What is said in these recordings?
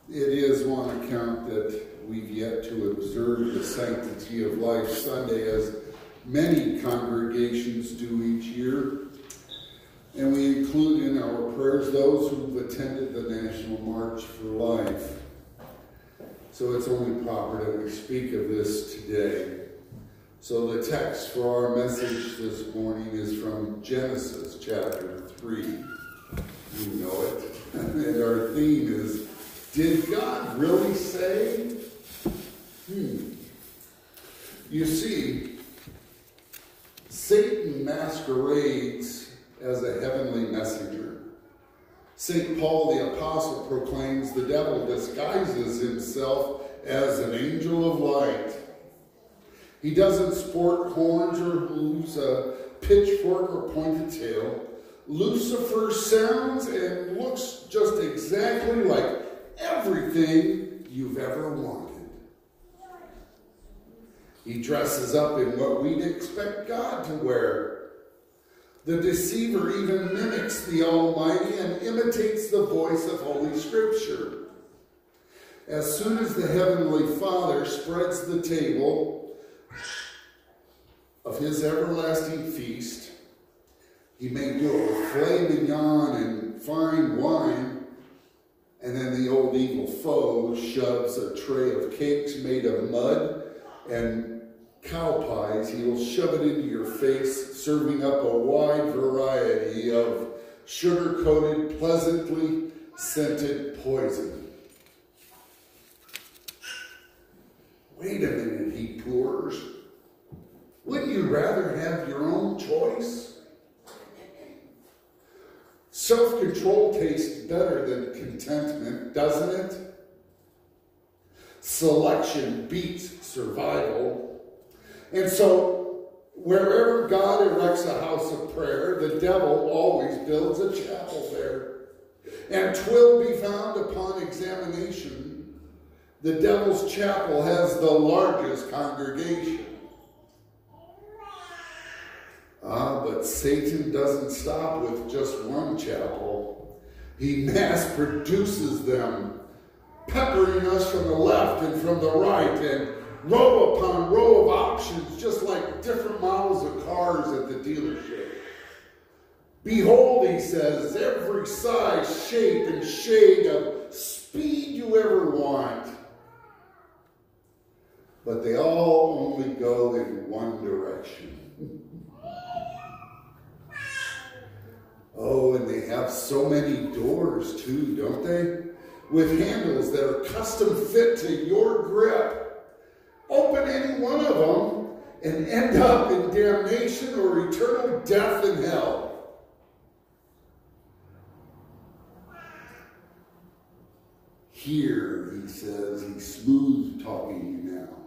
It is on account that we've yet to observe the Sanctity of Life Sunday, as many congregations do each year. And we include in our prayers those who've attended the National March for Life. So it's only proper that we speak of this today. So the text for our message this morning is from Genesis chapter 3. You know it. And our theme is, did God really say? You see, Satan masquerades as a heavenly messenger. St. Paul the Apostle proclaims the devil disguises himself as an angel of light. He doesn't sport horns or use a pitchfork or pointed tail. Lucifer sounds and looks just exactly like everything you've ever wanted. He dresses up in what we'd expect God to wear. The deceiver even mimics the Almighty and imitates the voice of Holy Scripture. As soon as the Heavenly Father spreads the table of his everlasting feast, he may do a filet mignon and fine wine, and then the old evil foe shoves a tray of cakes made of mud and cow pies. He will shove it into your face, serving up a wide variety of sugar-coated, pleasantly scented poison. Wait a minute, he pours. Wouldn't you rather have your own choice? Self-control tastes better than contentment, doesn't it? Selection beats survival. And so, wherever God erects a house of prayer, the devil always builds a chapel there. And 'twill be found upon examination, the devil's chapel has the largest congregation. But Satan doesn't stop with just one chapel. He mass produces them, peppering us from the left and from the right, and row upon row of options, just like different models of cars at the dealership. Behold, he says, every size, shape, and shade of speed you ever want. But they all only go in one direction. Oh, and they have so many doors too, don't they? With handles that are custom fit to your grip. Open any one of them and end up in damnation or eternal death in hell. Here, he says, he's smooth talking you now.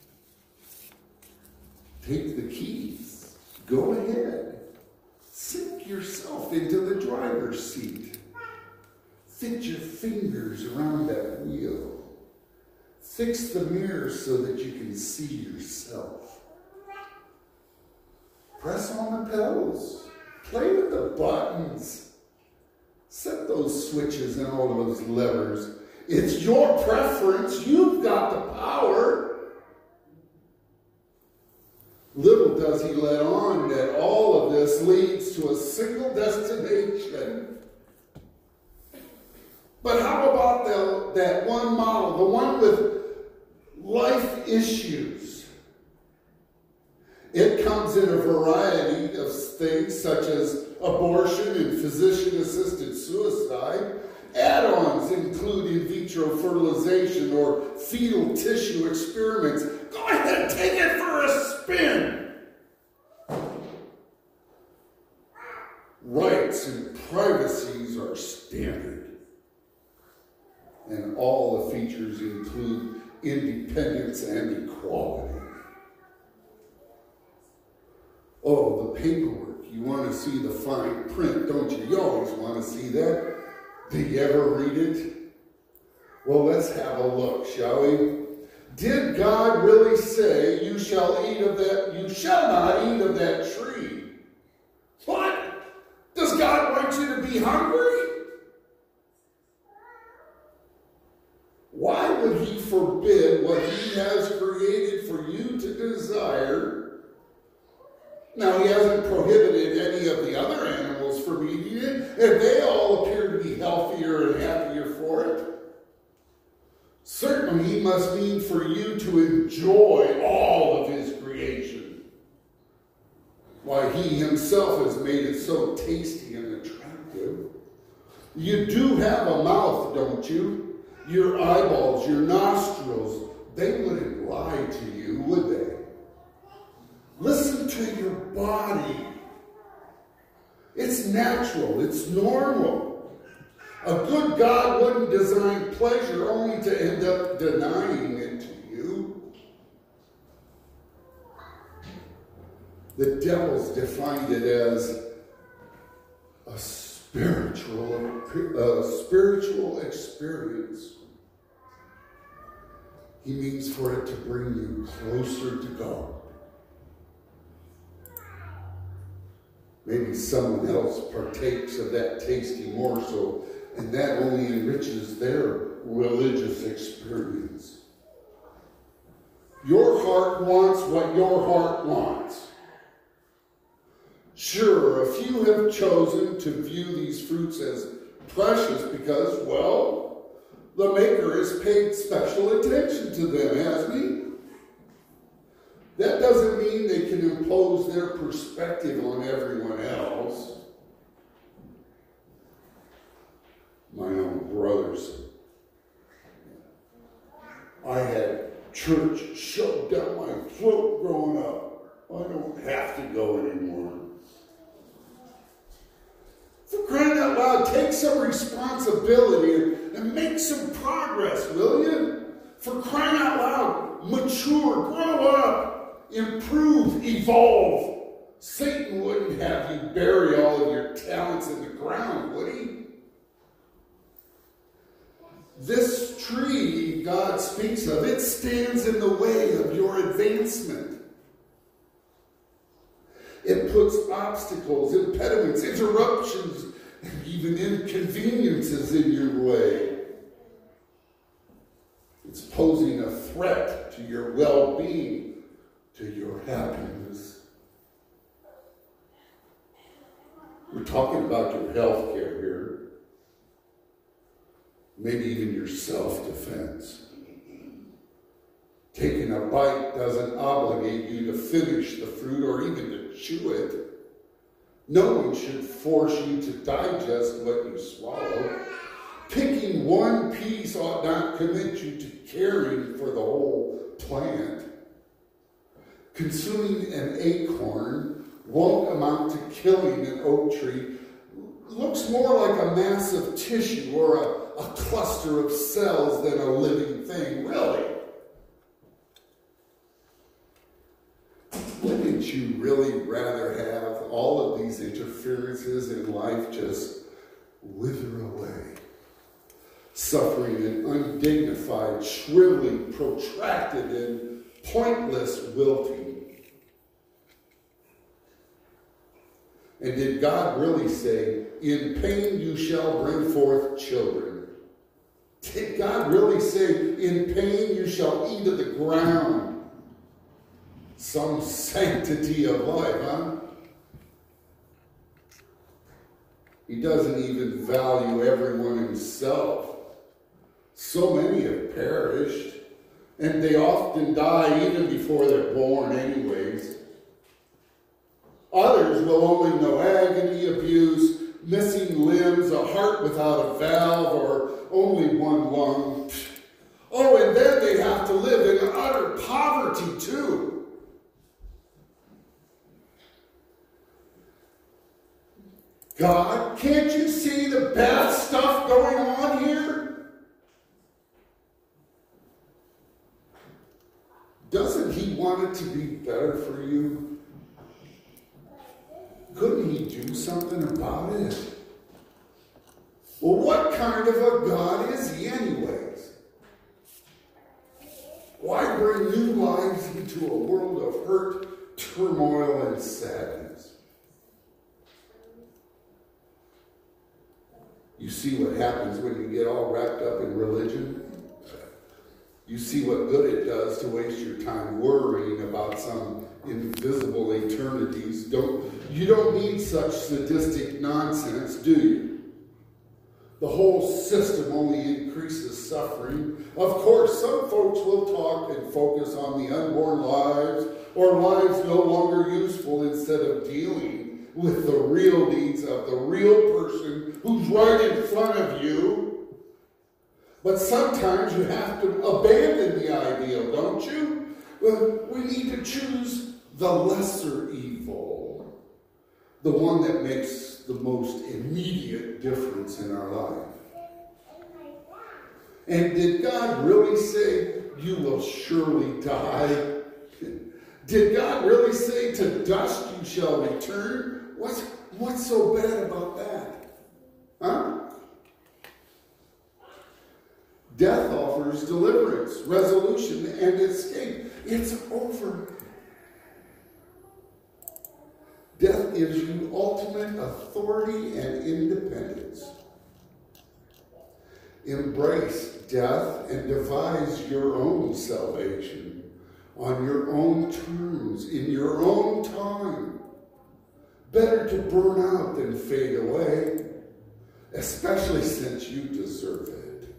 Take the keys. Go ahead. Sink yourself into the driver's seat. Fit your fingers around that wheel. Fix the mirror so that you can see yourself. Press on the pedals. Play with the buttons. Set those switches and all those levers. It's your preference. You've got the power. Little does he let on that all of this leads to a single destination. But how about that one model, the one with life issues? It comes in a variety of things such as abortion and physician-assisted suicide. Add-ons include in vitro fertilization or fetal tissue experiments. Go ahead, take it for a spin. Rights and privacies are standard. And all the features include independence and equality. Oh, the paperwork. You want to see the fine print, don't you? You always want to see that. Do you ever read it? Well, let's have a look, shall we? Did God really say, you shall not eat of that tree? What? Does God want you to be hungry? Why would he forbid what he has created for you to desire? Now, he hasn't prohibited any of the other animals from eating it, and they all appear to be healthier and happier for it. Certainly, he must mean for you to enjoy all of his creation. Why, he himself has made it so tasty and attractive. You do have a mouth, don't you? Your eyeballs, your nostrils, they wouldn't lie to you, would they? Listen to your body. It's natural, it's normal. A good God wouldn't design pleasure only to end up denying it to you. The devil's defined it as a spiritual experience. He means for it to bring you closer to God. Maybe someone else partakes of that tasty morsel, and that only enriches their religious experience. Your heart wants what your heart wants. Sure, a few have chosen to view these fruits as precious because, well, the Maker has paid special attention to them, hasn't he? That doesn't mean they can impose their perspective on everyone else. My own brothers. I had church shoved down my throat growing up. I don't have to go anymore. For crying out loud, take some responsibility and make some progress, will you? For crying out loud, mature, grow up, improve, evolve. Satan wouldn't have you bury all of your talents in the ground, would he? This tree God speaks of, it stands in the way of your advancement. It puts obstacles, impediments, interruptions, and even inconveniences in your way. It's posing a threat to your well-being, to your happiness. We're talking about your health care here. Maybe even your self-defense. Taking a bite doesn't obligate you to finish the fruit or even to chew it. No one should force you to digest what you swallow. Picking one piece ought not commit you to caring for the whole plant. Consuming an acorn won't amount to killing an oak tree. Looks more like a mass of tissue or a cluster of cells than a living thing, really. Wouldn't you really rather have all of these interferences in life just wither away? Suffering an undignified, shriveling, protracted, and pointless wilting. And did God really say, in pain you shall bring forth children? Did God really say, in pain you shall eat of the ground? Some sanctity of life, huh? He doesn't even value everyone himself. So many have perished, and they often die even before they're born anyways. Others will only know agony, abuse, missing limbs, a heart without a valve, or only one lung. Oh, and then they have to live in utter poverty too. God, can't you see the bad stuff going on here? Doesn't he want it to be better for you? Couldn't he do something about it? Well, what kind of a God is he anyways? Why bring new lives into a world of hurt, turmoil, and sadness? You see what happens when you get all wrapped up in religion? You see what good it does to waste your time worrying about some invisible eternities. You don't need such sadistic nonsense, do you? The whole system only increases suffering. Of course, some folks will talk and focus on the unborn lives or lives no longer useful instead of dealing with the real needs of the real person who's right in front of you. But sometimes you have to abandon the ideal, don't you? We need to choose the lesser evil, the one that makes the most immediate difference in our life. And did God really say, you will surely die? Did God really say, to dust you shall return? What's so bad about that? Huh? Death offers deliverance, resolution, and escape. It's over. Death gives you ultimate authority and independence. Embrace death and devise your own salvation on your own terms, in your own time. Better to burn out than fade away, especially since you deserve it.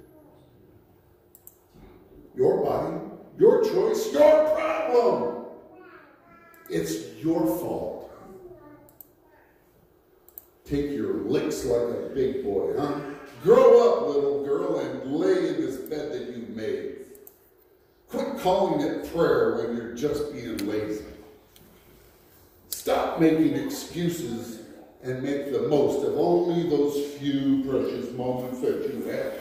Your body, your choice, your problem. It's your fault. Take your licks like a big boy, huh? Grow up, little girl, and lay in this bed that you made. Quit calling it prayer when you're just being lazy. Stop making excuses and make the most of only those few precious moments that you have.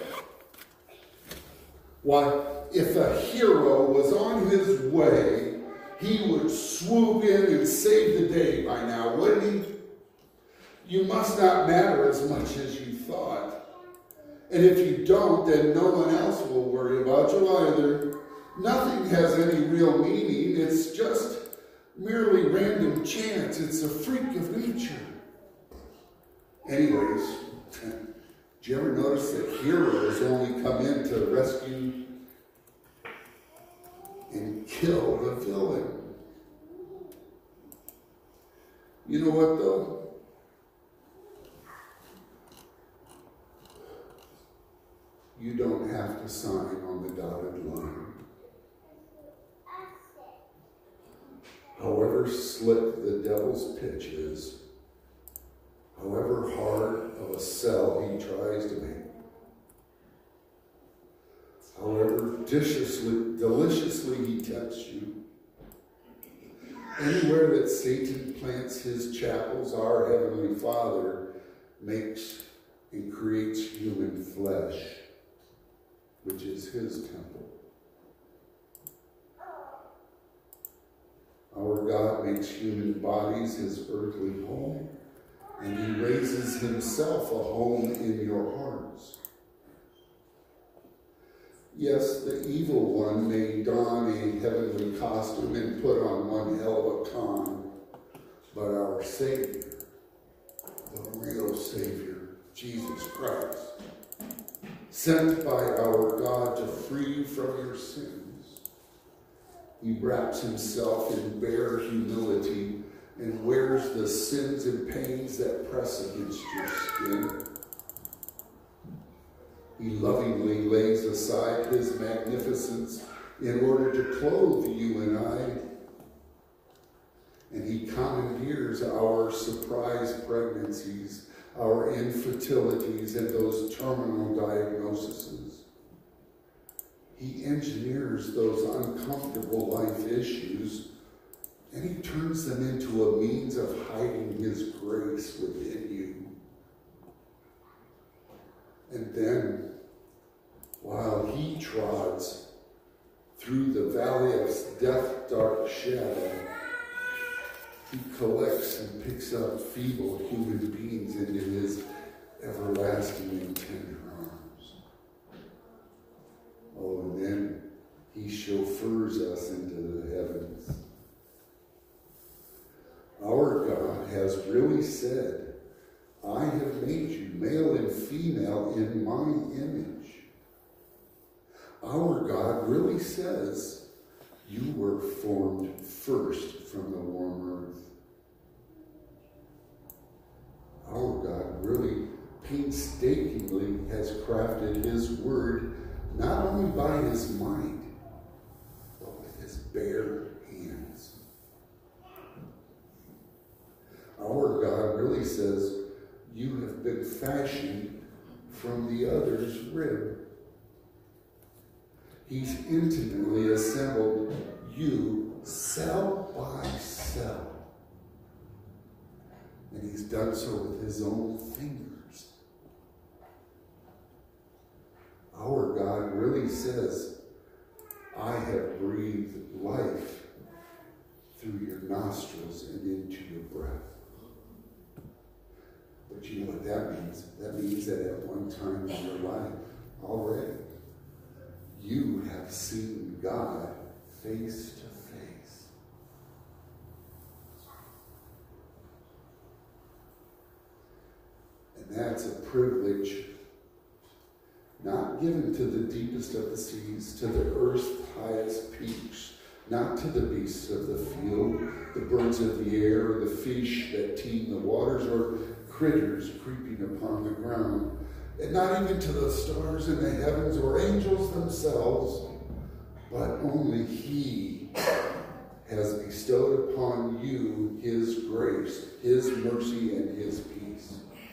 Why, if a hero was on his way, he would swoop in and save the day by now, wouldn't he? You must not matter as much as you thought. And if you don't, then no one else will worry about you either. Nothing has any real meaning. It's just merely random chance. It's a freak of nature. Anyways, did you ever notice that heroes only come in to rescue and kill the villain? You know what, though? You don't have to sign on the dotted line. However slick the devil's pitch is, however hard of a sell he tries to make, however deliciously he tempts you, anywhere that Satan plants his chapels, our Heavenly Father makes and creates human flesh, which is his temple. Our God makes human bodies his earthly home, and he raises himself a home in your hearts. Yes, the evil one may don a heavenly costume and put on one hell of a con, but our Savior, the real Savior, Jesus Christ, sent by our God to free you from your sins, he wraps himself in bare humility and wears the sins and pains that press against your skin. He lovingly lays aside his magnificence in order to clothe you and I. And he commandeers our surprise pregnancies, our infertilities, and those terminal diagnoses. He engineers those uncomfortable life issues, and he turns them into a means of hiding his grace within you. And then, while he trods through the valley of death dark shadow, he collects and picks up feeble human beings into his everlasting and tender arms. Oh, and then he chauffeurs us into the heavens. Our God has really said, I have made you male and female in my image. Our God really says you were formed first from the warm earth. Our God really painstakingly has crafted his word not only by his mind, but with his bare hands. Our God really says you have been fashioned from the other's rib. He's intimately assembled you cell by cell. And he's done so with his own fingers. Our God really says, I have breathed life through your nostrils and into your breath. But you know what that means? That means that at one time in your life already, you have seen God face to face. And that's a privilege not given to the deepest of the seas, to the earth's highest peaks, not to the beasts of the field, the birds of the air, or the fish that teem the waters, or critters creeping upon the ground, and not even to the stars in the heavens or angels themselves, but only he has bestowed upon you his grace, his mercy, and his peace.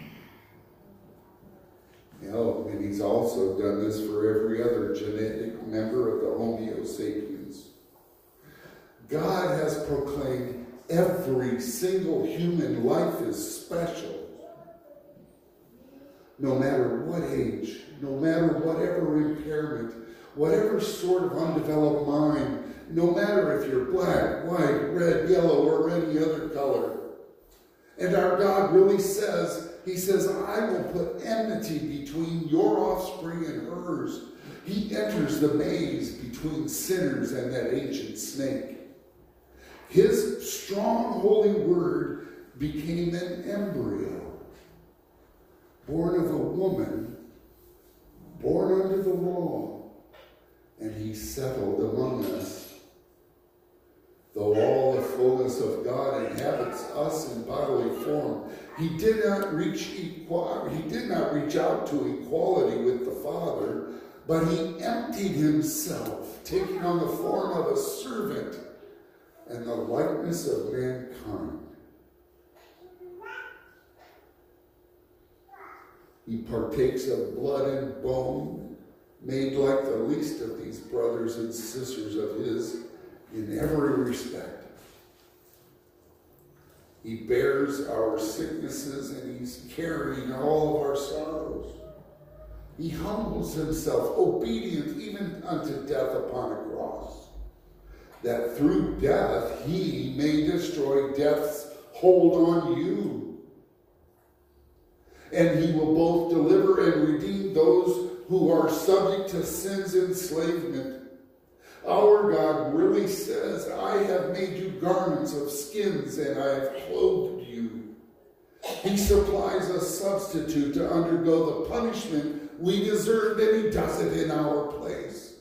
And he's also done this for every other genetic member of the Homo sapiens. God has proclaimed every single human life is special. No matter what age, no matter whatever impairment, whatever sort of undeveloped mind, no matter if you're black, white, red, yellow, or any other color. And our God really says, he says, I will put enmity between your offspring and hers. He enters the maze between sinners and that ancient snake. His strong holy word became an embryo, born of a woman, born under the law, and he settled among us. Though all the fullness of God inhabits us in bodily form, he did not reach out to equality with the Father, but he emptied himself, taking on the form of a servant and the likeness of mankind. He partakes of blood and bone, made like the least of these brothers and sisters of his in every respect. He bears our sicknesses and he's carrying all of our sorrows. He humbles himself, obedient even unto death upon a cross, that through death he may destroy death's hold on you. And he will both deliver and redeem those who are subject to sin's enslavement. Our God really says, I have made you garments of skins and I have clothed you. He supplies a substitute to undergo the punishment we deserved, and he does it in our place.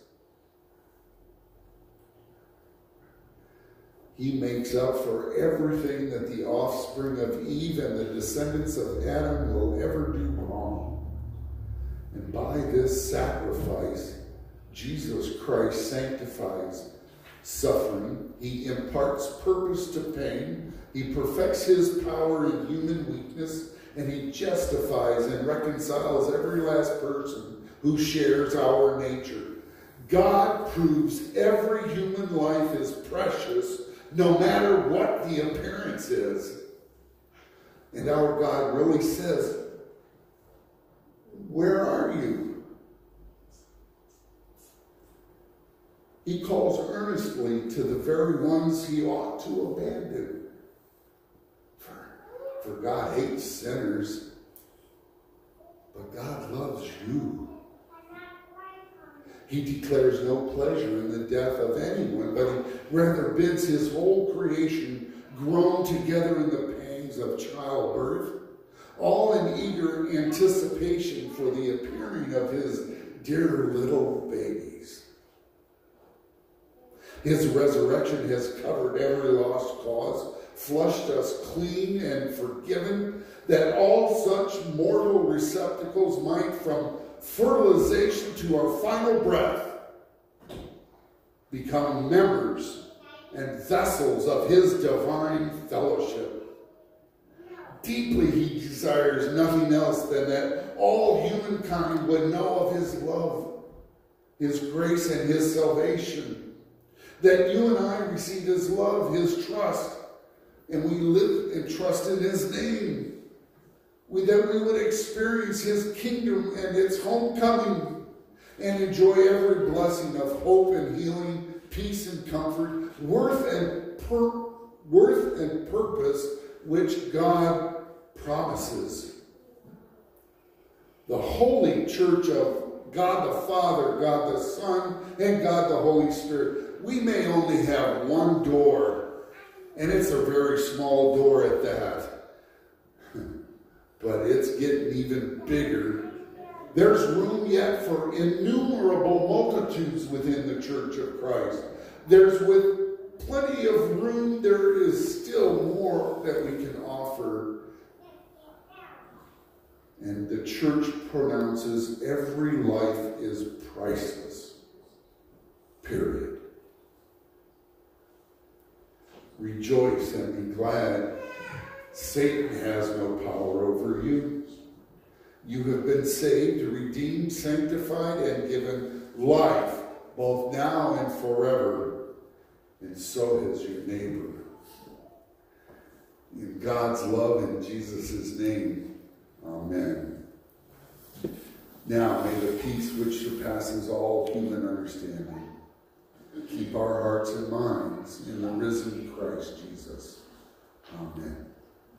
He makes up for everything that the offspring of Eve and the descendants of Adam will ever do wrong. And by this sacrifice, Jesus Christ sanctifies suffering. He imparts purpose to pain. He perfects his power in human weakness. And he justifies and reconciles every last person who shares our nature. God proves every human life is precious, no matter what the appearance is. And our God really says, where are you? He calls earnestly to the very ones he ought to abandon. For God hates sinners, but God loves you. He declares no pleasure in the death of anyone, but he rather bids his whole creation groan together in the pangs of childbirth, all in eager anticipation for the appearing of his dear little babies. His resurrection has covered every lost cause, flushed us clean and forgiven, that all such mortal receptacles might, from fertilization to our final breath, become members and vessels of his divine fellowship. Deeply he desires nothing else than that all humankind would know of his love, his grace, and his salvation. That you and I receive his love, his trust, and we live and trust in his name. That we would experience his kingdom and its homecoming and enjoy every blessing of hope and healing, peace and comfort, worth and purpose which God promises. The holy church of God the Father, God the Son, and God the Holy Spirit. We may only have one door, and it's a very small door at that. But it's getting even bigger. There's room yet for innumerable multitudes within the Church of Christ. With plenty of room, there is still more that we can offer. And the church pronounces every life is priceless. Period. Rejoice and be glad. Satan has no power over you. You have been saved, redeemed, sanctified, and given life, both now and forever. And so has your neighbor. In God's love, in Jesus' name, amen. Now may the peace which surpasses all human understanding keep our hearts and minds in the risen Christ Jesus. Amen.